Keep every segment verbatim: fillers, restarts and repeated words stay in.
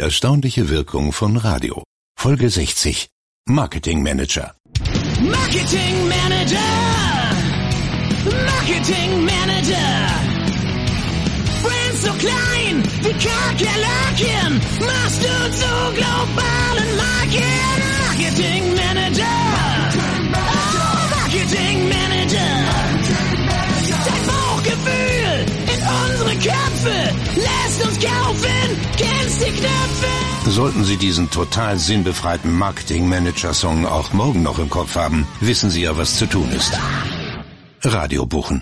erstaunliche Wirkung von Radio. Folge sechzig. Marketing Manager. Marketing Manager. Marketing Manager. Brand so klein wie Kakerlaken. Machst du zu globalen Marken. Marketing Manager. Oh, Marketing Manager. Dein Bauchgefühl in unsere Köpfe lässt uns kaufen. Kennst die Knöpfe. Sollten Sie diesen total sinnbefreiten Marketing-Manager-Song auch morgen noch im Kopf haben, wissen Sie ja, was zu tun ist. Radio buchen.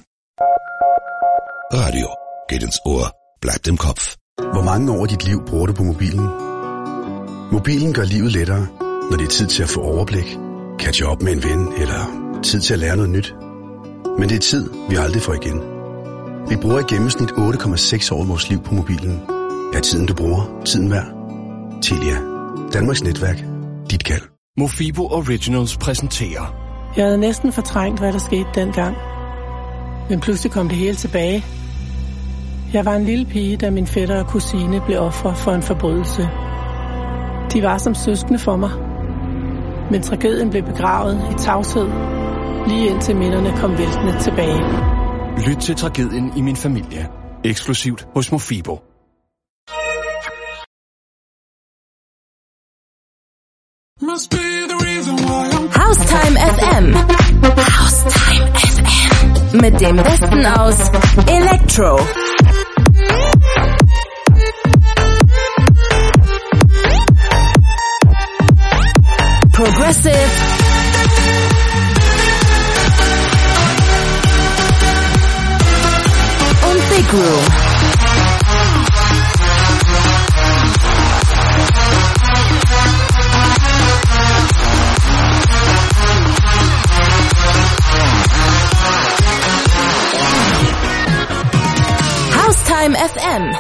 Radio geht ins Ohr, bleibt im Kopf. Hvor mange år i dit liv bruger du på mobilen? Mobilen gør livet lettere, når det er tid til at få overblik, catche op med en ven eller tid til at lære noget nyt. Men det er tid, vi aldrig får igen. Vi bruger i gennemsnit otte komma seks år af vores liv på mobilen. Er tiden du bruger, tiden værd? Telia. Danmarks netværk. Dit kald. Mofibo Originals præsenterer. Jeg havde næsten fortrængt, hvad der skete dengang. Men pludselig kom det hele tilbage. Jeg var en lille pige, da min fætter og kusine blev ofre for en forbrydelse. De var som søskende for mig. Men tragedien blev begravet i tavshed, lige indtil minderne kom væltende tilbage. Lyt til tragedien i min familie. Eksklusivt hos Mofibo. Haustime F M. Haustime F M. Mit dem Besten aus Electro, Progressive und Big Room. Haustime F M.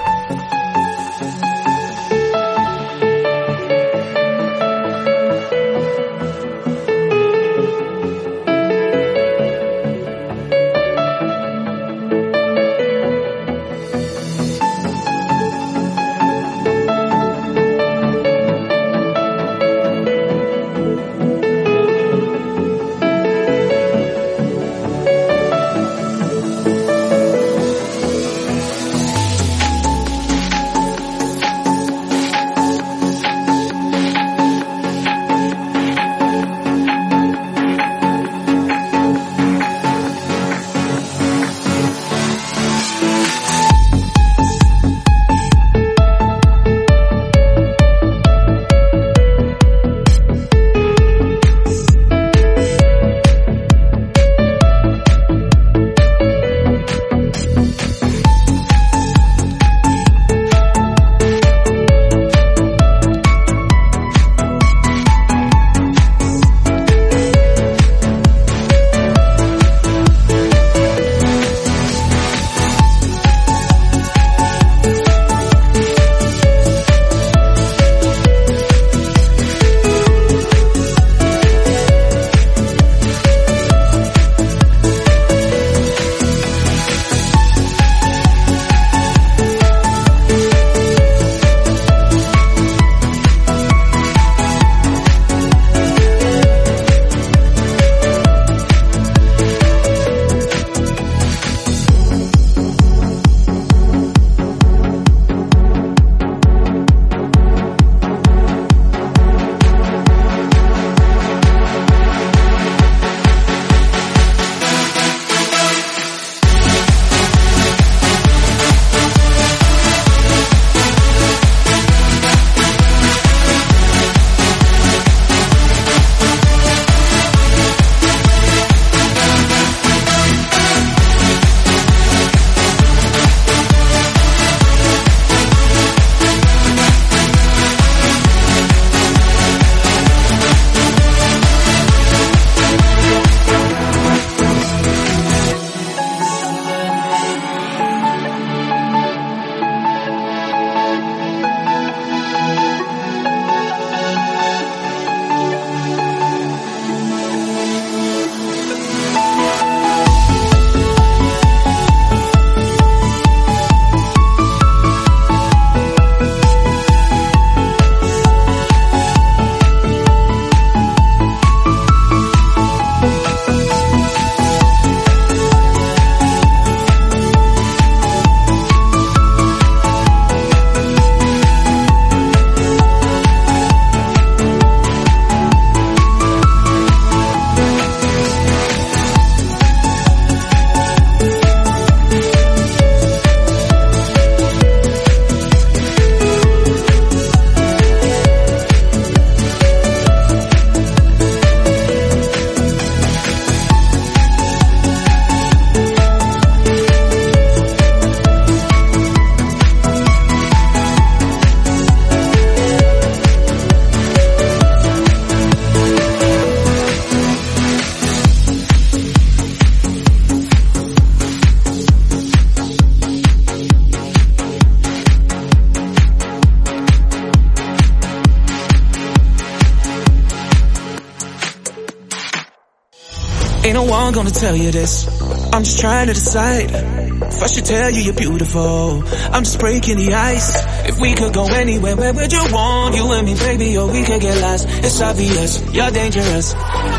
I'm gonna tell you this. I'm just trying to decide if I should tell you you're beautiful. I'm just breaking the ice. If we could go anywhere, where would you want? You and me, baby, or we could get lost. It's obvious, you're dangerous.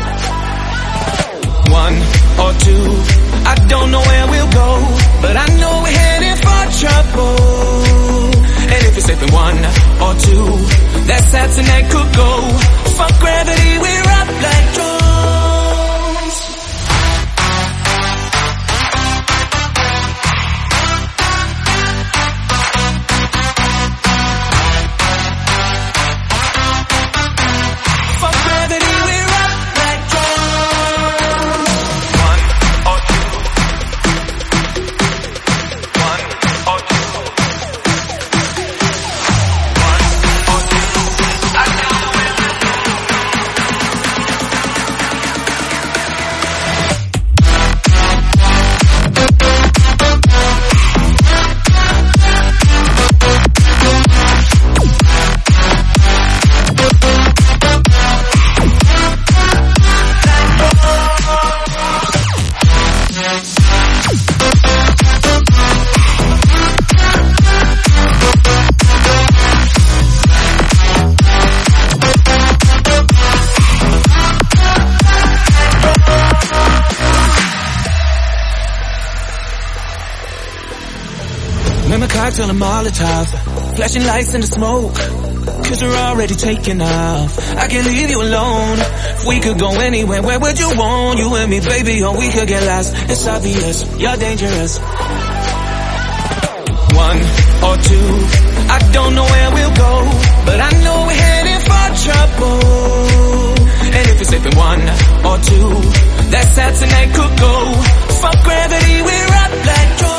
One or two, I don't know where we'll go, but I know we're heading for trouble. And if it's safe in one or two, that Saturday could go. Fuck gravity, we're up like drones. Cocktail and Molotov, flashing lights in the smoke, cause we're already taking off. I can't leave you alone. If we could go anywhere, where would you want? You and me, baby, or we could get lost. It's obvious, you're dangerous. One or two, I don't know where we'll go, but I know we're heading for trouble. And if it's safe in one or two, that Saturday could go. Fuck gravity, we're up like drones.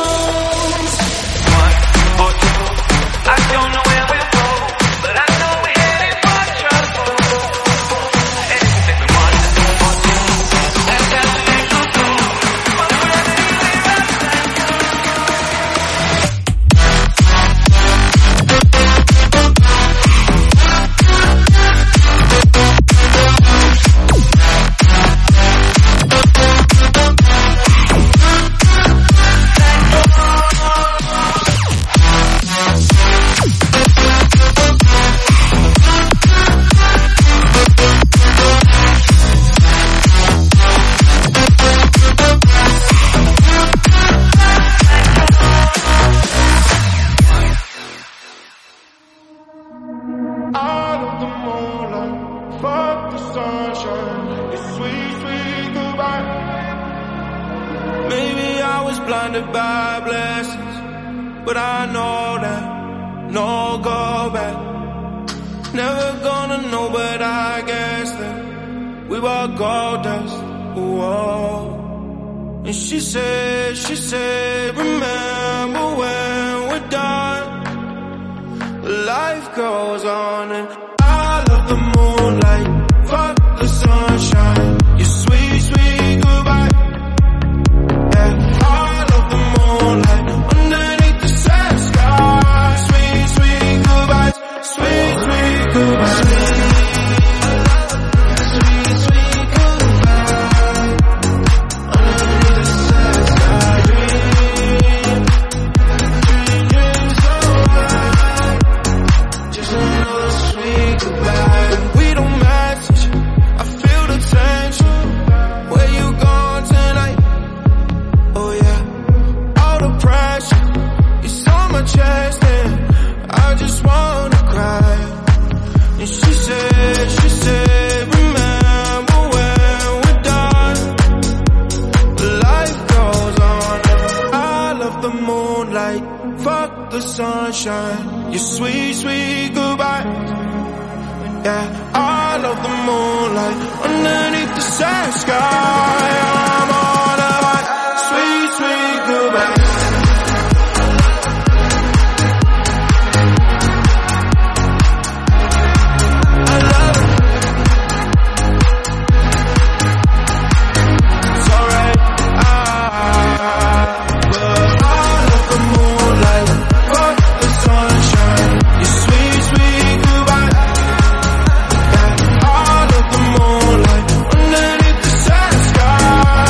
I don't know where we'll go, but I know we're heading for trouble. And if it's in one or two, that's how they could go. But wherever we're up sky.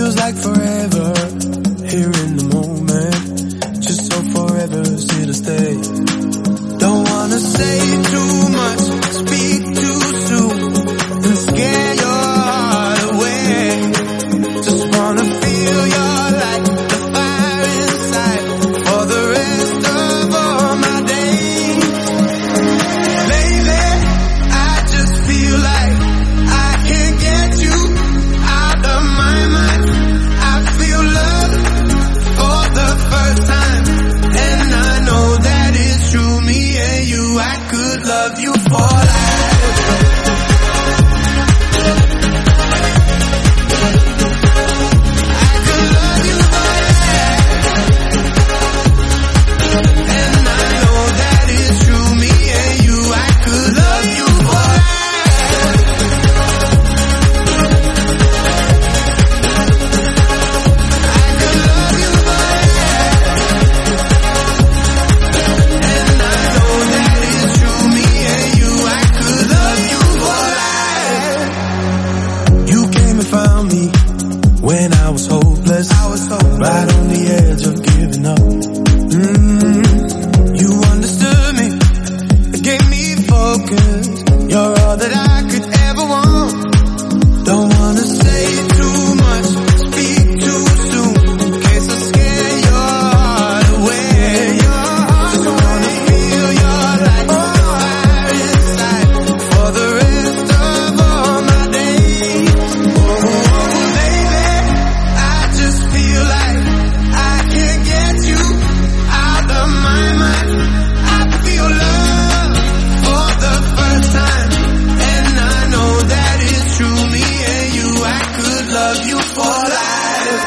feels like forever here in the moment, just so forever's here to stay. Don't wanna say too much, speak too soon, and scare your heart away. Just wanna feel your light, the fire inside, for the rest of all my days. Baby, I just feel like I can't get you out of my mind. I feel love for the first time, and I know that it's true. Me and you, I could love you for life. I could love you for life, and I know that it's true. Me and you, I could love you for life. I could love you for life, and I know that it's true. Me and you, I could love you for life. You came and found me when I was hopeless. I was hopeless, right on the edge of giving up. Mm, you understood me, it gave me focus. You're all that I could ever want. Don't wanna say too much, speak too soon, in case I scare your heart away. Just wanna feel your light, the fire inside, for the rest of all my days. Oh, baby, I just feel like I can't get you out of my mind. I feel love for the first time, and I know that it's true. Me and you, I could love you for life.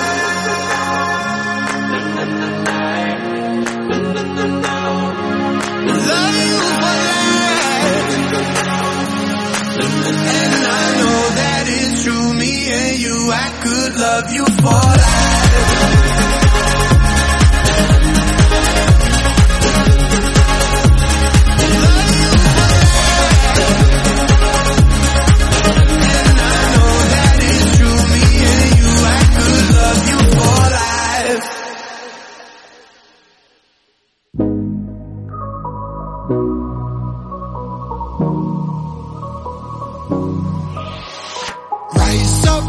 Love you for life, and I know that it's true. Me and you, I could love you for life. Rise up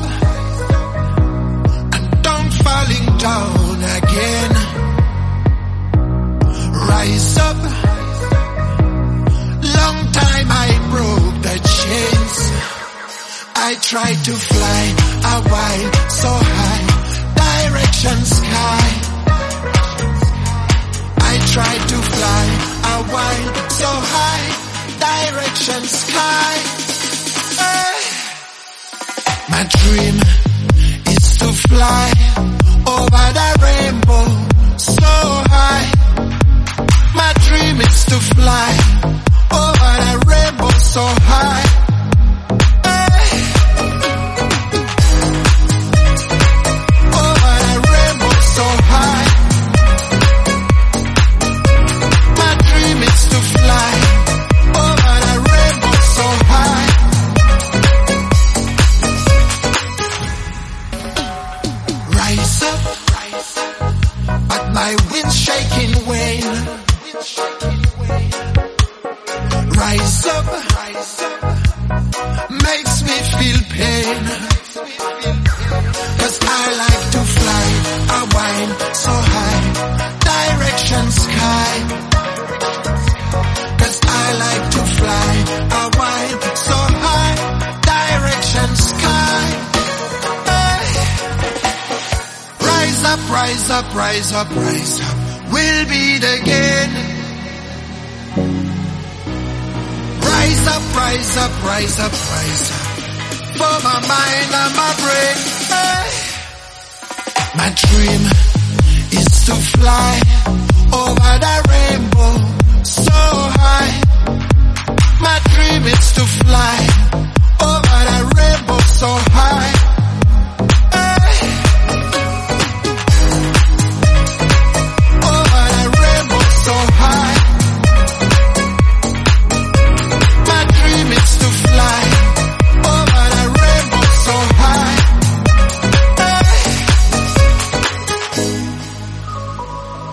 and don't falling down again. Rise up. Long time I broke the chains. I tried to fly a while so high, direction sky. I tried to fly a while so high, direction sky. Hey. My dream is to fly over the rainbow so high. My dream is to fly over the rainbow so high. Hey. Over the rainbow so high. My dream is to fly over the rainbow so high. Rise up, but my wind's shaking wane. Rise up, makes me feel pain. Cause I like to fly a while so high, direction sky. Cause I like to fly a while so high, direction sky. Hey. Rise up, rise up, rise up, rise up, we'll beat again. Rise up, rise up, rise up, rise up, for my mind and my brain. Hey. My dream is to fly over the rainbow so high. My dream is to fly over the rainbow so high. Hey. Over the rainbow so high. My dream is to fly over the rainbow so high. Hey.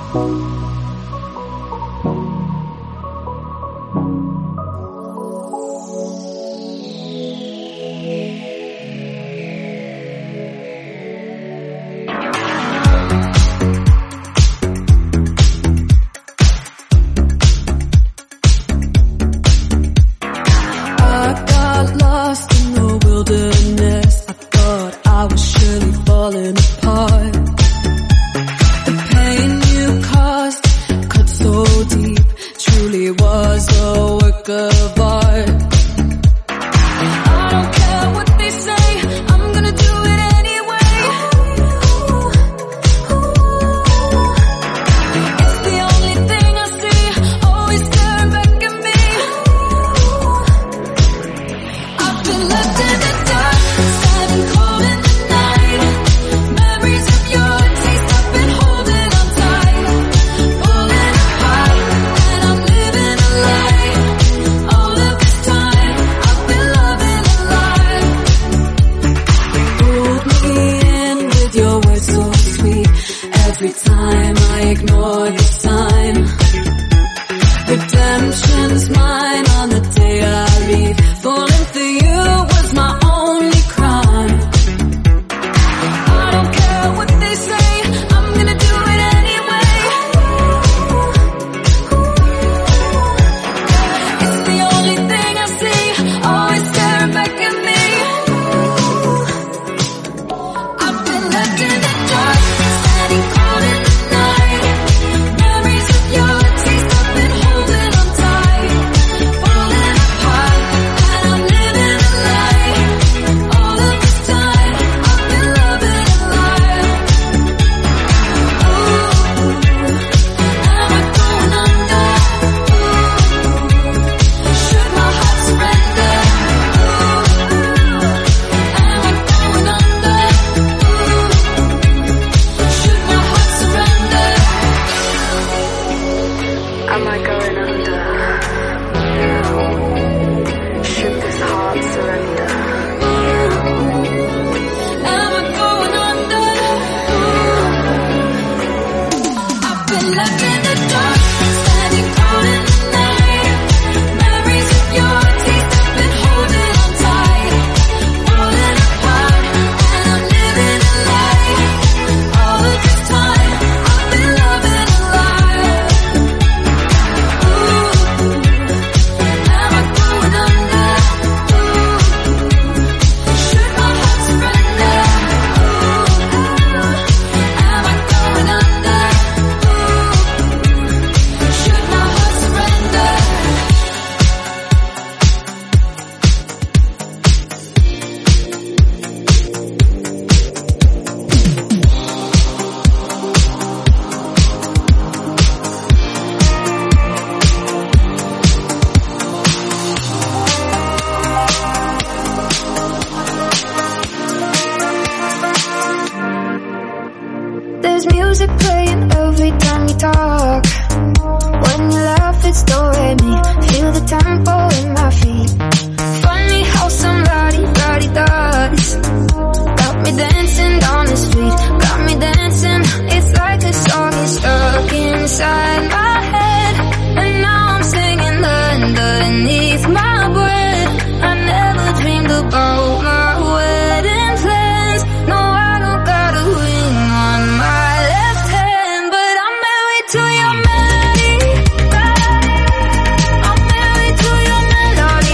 To your melody, I'm married to your melody.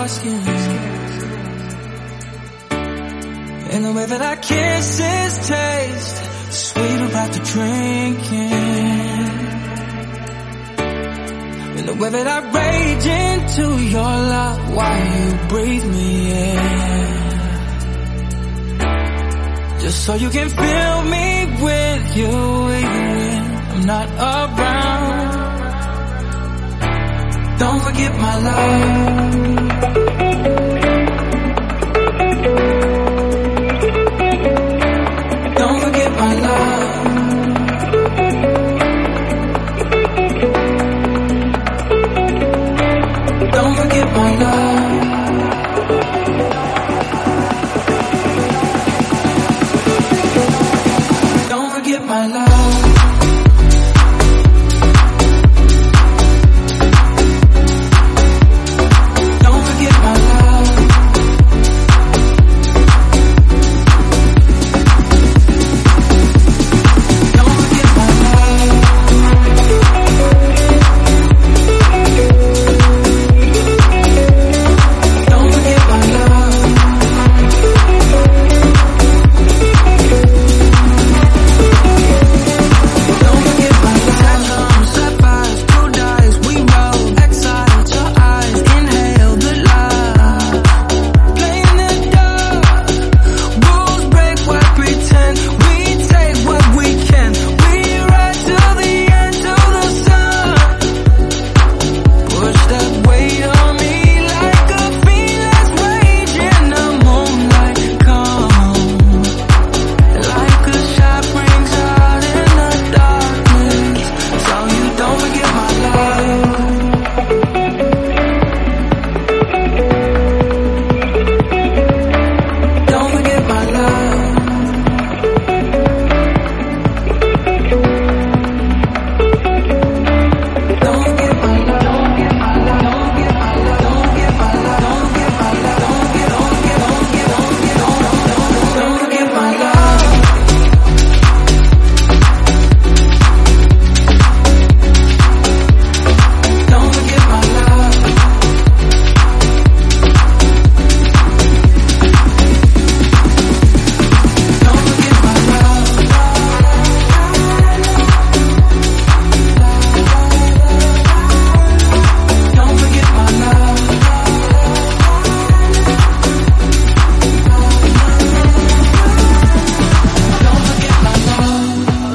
skin. And the way that our kisses taste, sweet about the drinking. And the way that I rage into your love while you breathe me in. Just so you can fill me with you even when I'm not around. Don't forget my love. Don't forget my love. Don't forget my love. Don't forget my love. Don't forget my love. Don't forget my love. Don't forget my love. Don't forget my love. Sapphires, blue dyes, we roll. Exile your eyes, inhale the love. Play in the dark, rules break what pretend. We take what we can. We ride till the end, till the sun. Push that weight on me like a fearless rage in the moonlight. Come, like a shot brings out in the darkness. So you don't forget my love. Don't forget my love. Don't forget my love. Don't get my love. Don't get my love. Don't get my love. Don't get my love. Don't get. Don't get. Don't get. Don't get. Don't get. Don't forget my love. Don't forget my love. Don't forget my love. Don't forget my love. Don't forget my love.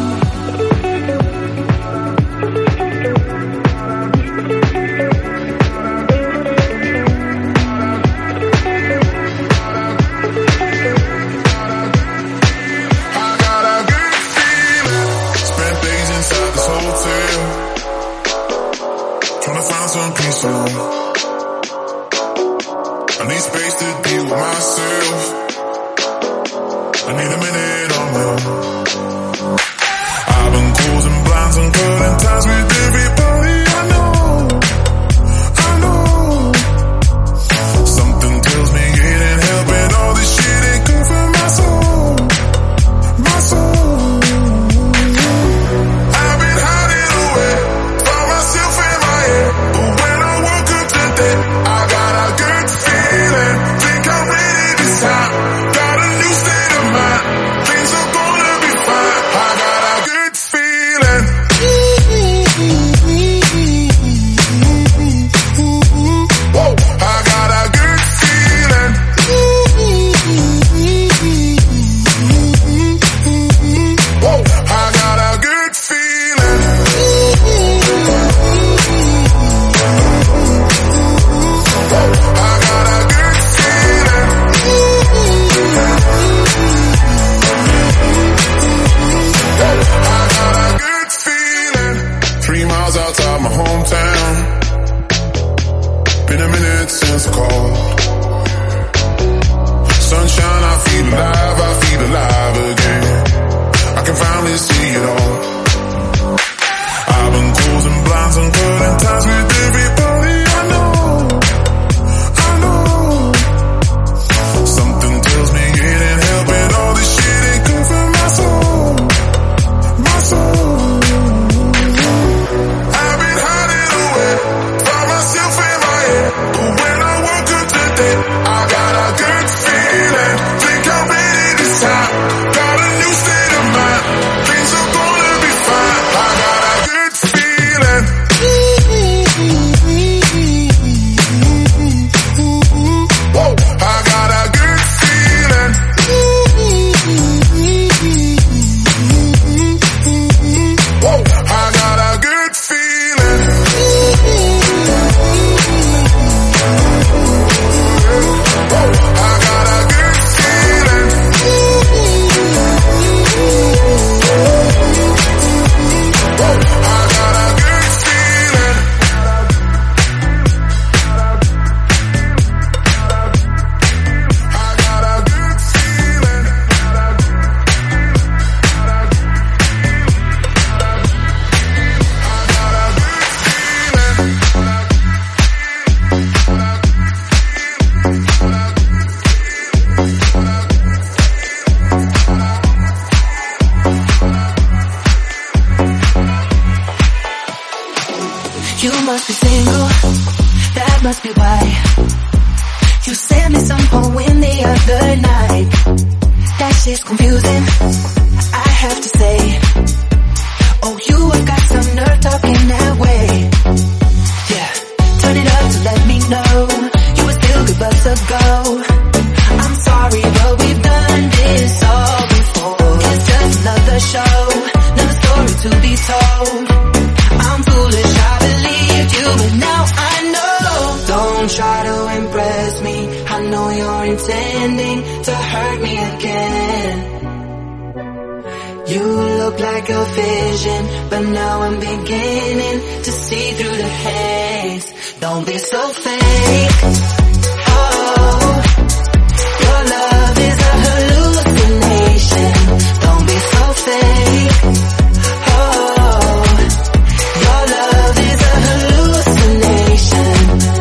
I got a good feeling. Spent days inside this hotel, trying to find some peace alone. I need space to be with myself. I need a minute on my own. I've been closing blinds and cutting ties with everybody I know. I know. Something tells me it ain't helping. All this shit ain't good for my soul. My soul. I've been hiding away, found myself in my head. But when I woke up today, I got a good feeling. Think I'm ready this time. Got a new state of mind. must be single, that must be why you sent me some poem the other night. That shit's confusing, I have to say. Oh, you have got some nerve talking that way. Yeah, turn it up to let me know you were still good bucks ago. I'm sorry, but we've done this all before. It's just another show, another story to be told. I'm foolish, I believed you, but now I know. Don't try to impress me, I know you're intending to hurt me again. You look like a vision, but now I'm beginning to see through the haze. Don't be so fake. Oh, your love is a hallucination. Don't be so fake. Oh, your love is a hallucination.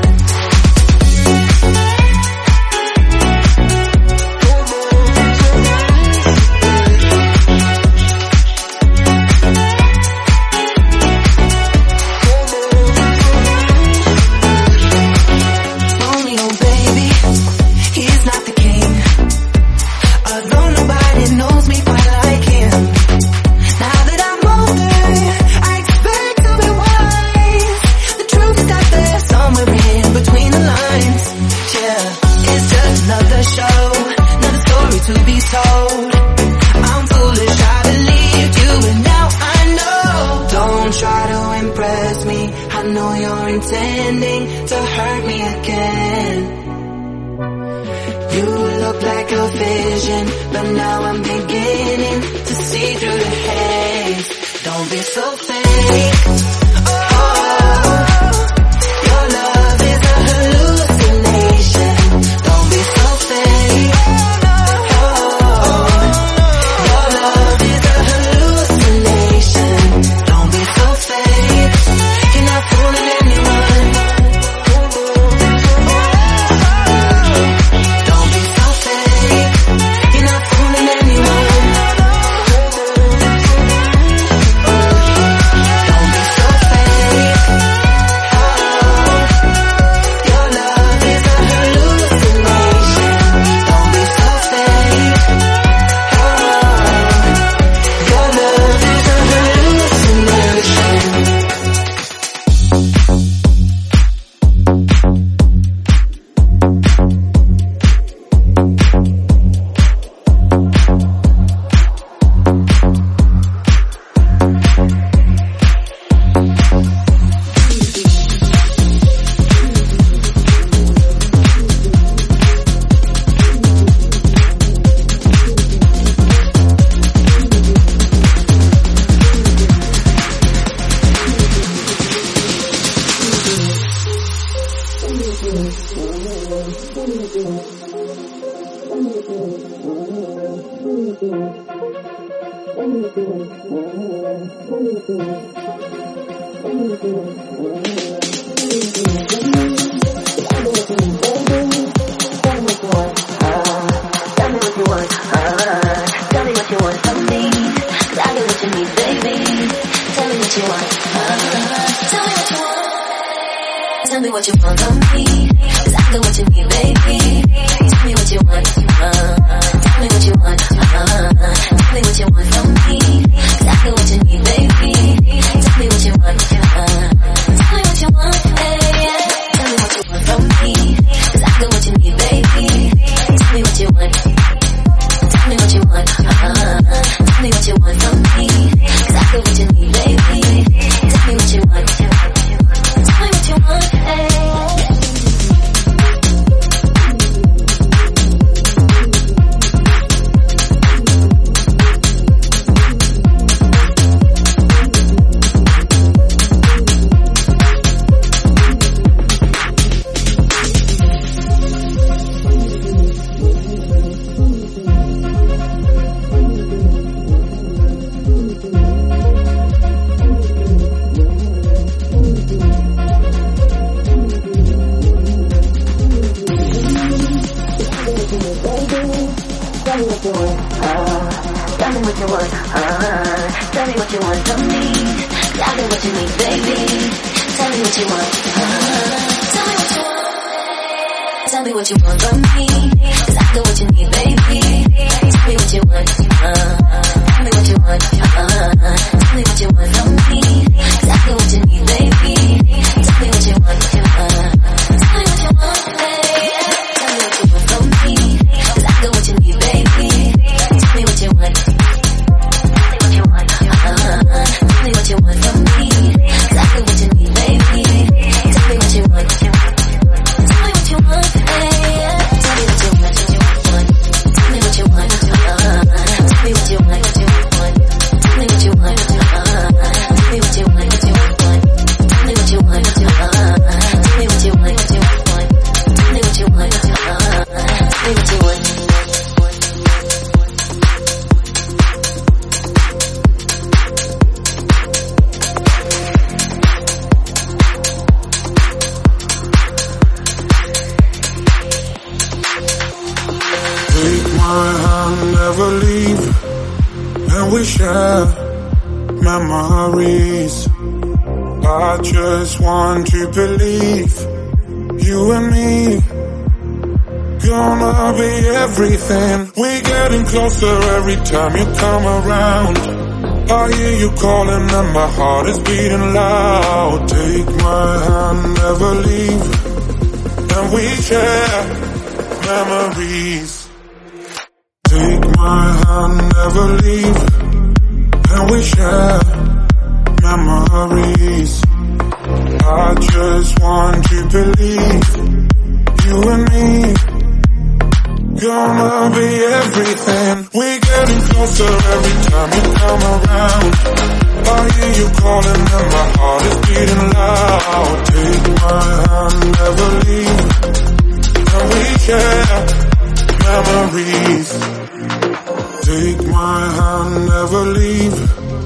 Intending to hurt me again. You look like a vision, but now I'm beginning to see through the haze. Don't be so fake. Oh, your love is a hallucination. Don't be so fake. Oh, your love is a hallucination. Don't be so fake. You're not fooling anyone. what you want, uh, tell me what you want from me. Tell me what you need, baby. Tell me what you want. Tell me what you want. Tell me what you want from me. Cause I got what you need, baby. Tell me what you want. Tell me what you want. Tell me what you want from me. Cause I got what you need, baby. Tell me what you want. Tell me what you want, baby. Tell me what you want from me. Cause I got what you need, baby. Tell me what you want. Tell me what you want. Tell me what you want from me. Cause I got what you need, baby. Tell me what you want. Tell me what you want, baby. Tell me what you want. Tell me what you want. Tell me what you want. Tell me what you want. Tell me what you want. Tell me what you want. Tell me what you want. Tell me what you want. Tell me what you want. Tell me what you want. Tell me what you want. Take my hand, never leave, and we share memories. I just want to believe you and me gonna be everything. We're getting closer every time you come around. I hear you calling and my heart is beating loud. Take my hand, never leave, and we share memories. Take my hand, never leave, and we share memories. I just want to believe you and me gonna be everything. We're getting closer every time you come around. I hear you calling and my heart is beating loud. Take my hand, never leave, and we share memories. Take my hand, never leave.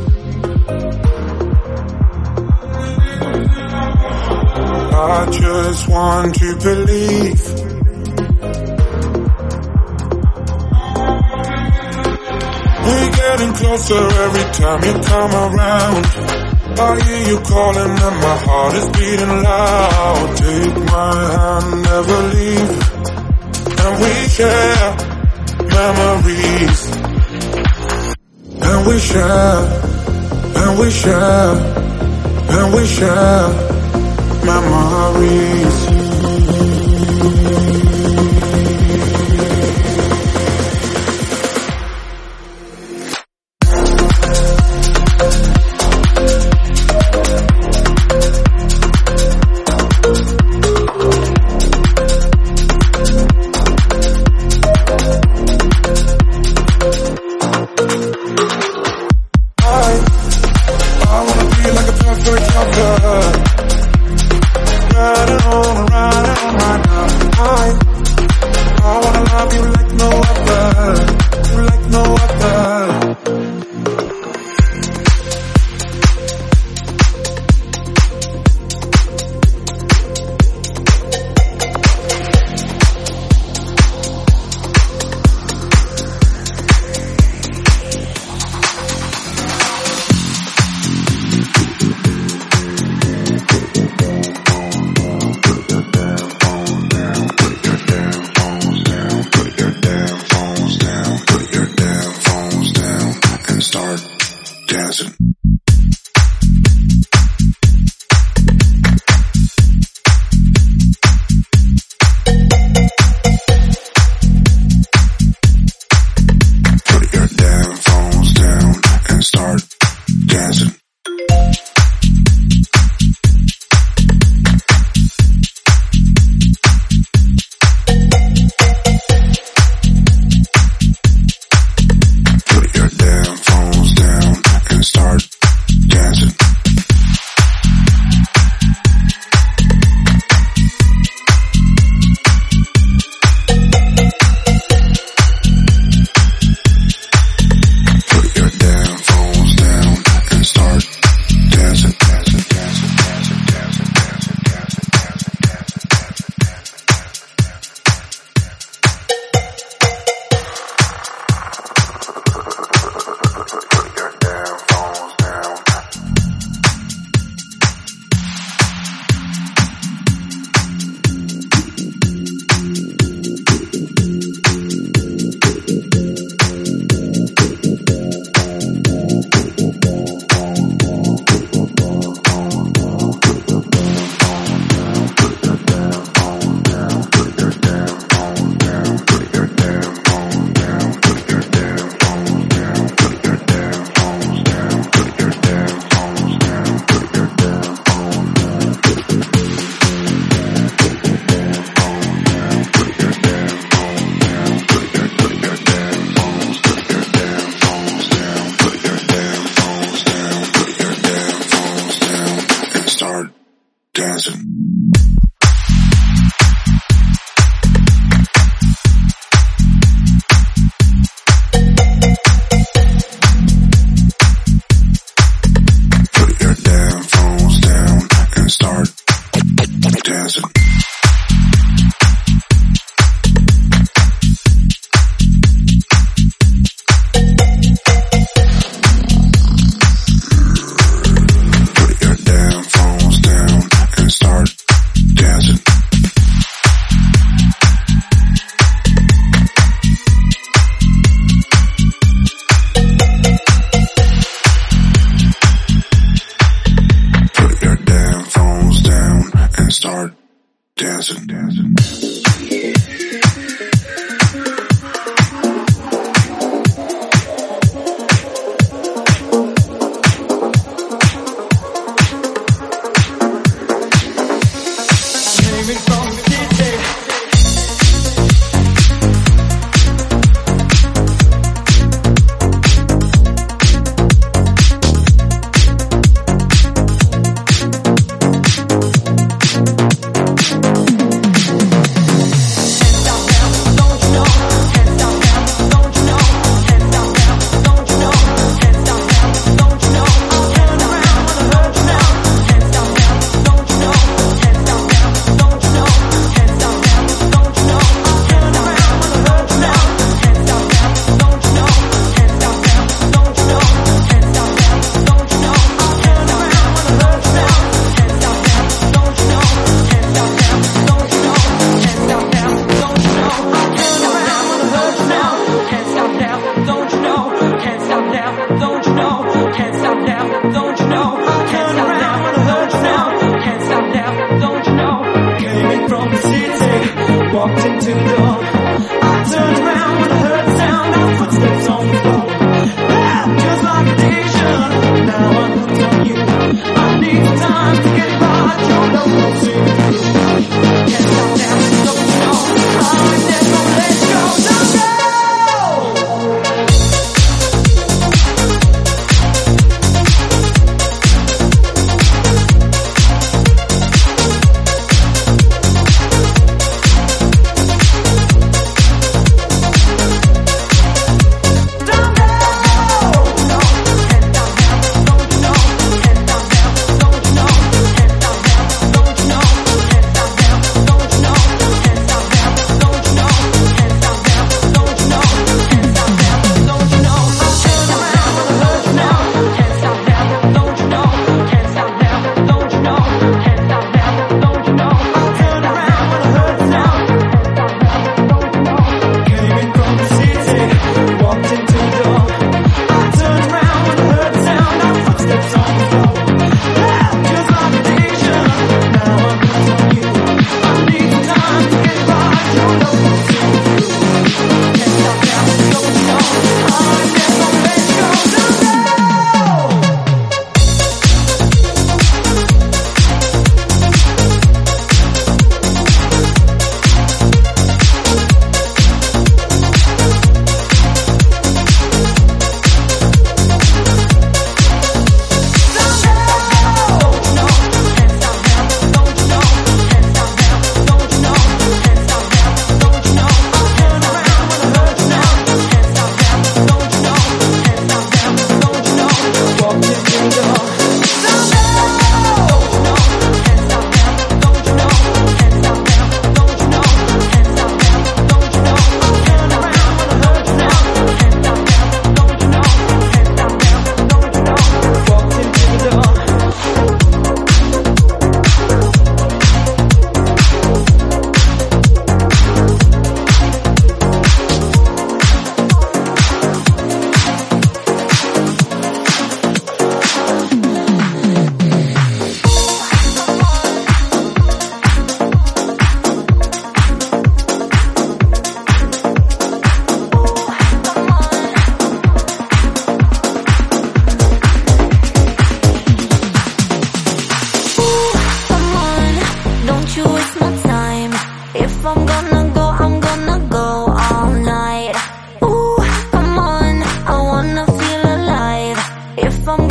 I just want to believe. We're getting closer every time you come around. I hear you calling and my heart is beating loud. Take my hand, never leave, and we share memories. And we share, and we share, and we share memories. Riding on, riding on right now. I dancing, dancing. If I'm